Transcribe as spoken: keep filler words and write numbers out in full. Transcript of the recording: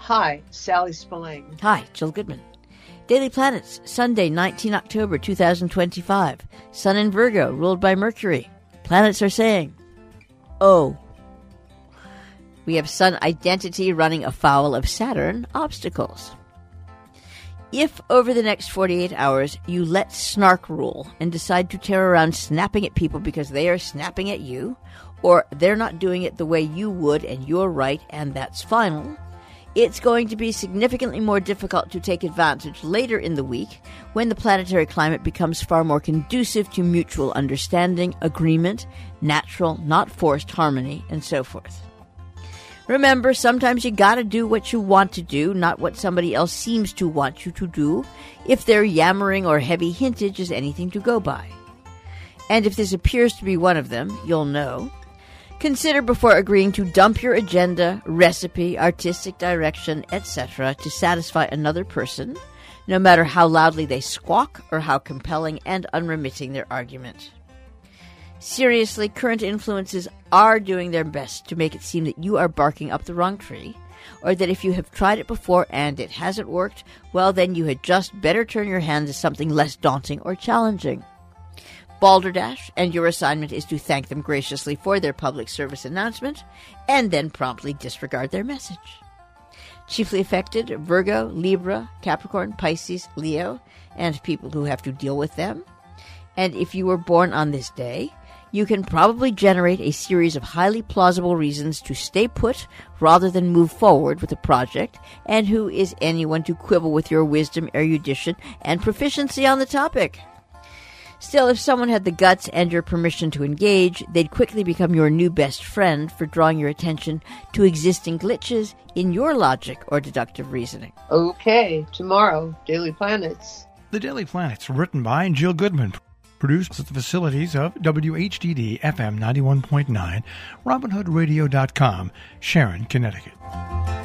Hi, Sally Spillane. Hi, Jill Goodman. Daily Planets, Sunday, nineteenth of October, two thousand twenty-five. Sun in Virgo, ruled by Mercury. Planets are saying, oh. We have Sun identity running afoul of Saturn, obstacles. If over the next forty-eight hours you let snark rule and decide to tear around snapping at people because they are snapping at you, or they're not doing it the way you would and you're right and that's final, it's going to be significantly more difficult to take advantage later in the week when the planetary climate becomes far more conducive to mutual understanding, agreement, natural, not forced harmony, and so forth. Remember, sometimes you gotta do what you want to do, not what somebody else seems to want you to do, if their yammering or heavy hintage is anything to go by. And if this appears to be one of them, you'll know. Consider before agreeing to dump your agenda, recipe, artistic direction, et cetera to satisfy another person, no matter how loudly they squawk or how compelling and unremitting their argument. Seriously, current influences are doing their best to make it seem that you are barking up the wrong tree, or that if you have tried it before and it hasn't worked, well then you had just better turn your hand to something less daunting or challenging. Balderdash, and your assignment is to thank them graciously for their public service announcement, and then promptly disregard their message. Chiefly affected, Virgo, Libra, Capricorn, Pisces, Leo, and people who have to deal with them. And if you were born on this day, you can probably generate a series of highly plausible reasons to stay put rather than move forward with a project, and who is anyone to quibble with your wisdom, erudition, and proficiency on the topic? Still, if someone had the guts and your permission to engage, they'd quickly become your new best friend for drawing your attention to existing glitches in your logic or deductive reasoning. Okay, tomorrow, Daily Planets. The Daily Planets, written by Jill Goodman. Produced at the facilities of W H D D F M ninety-one point nine, Robin Hood Radio dot com, Sharon, Connecticut.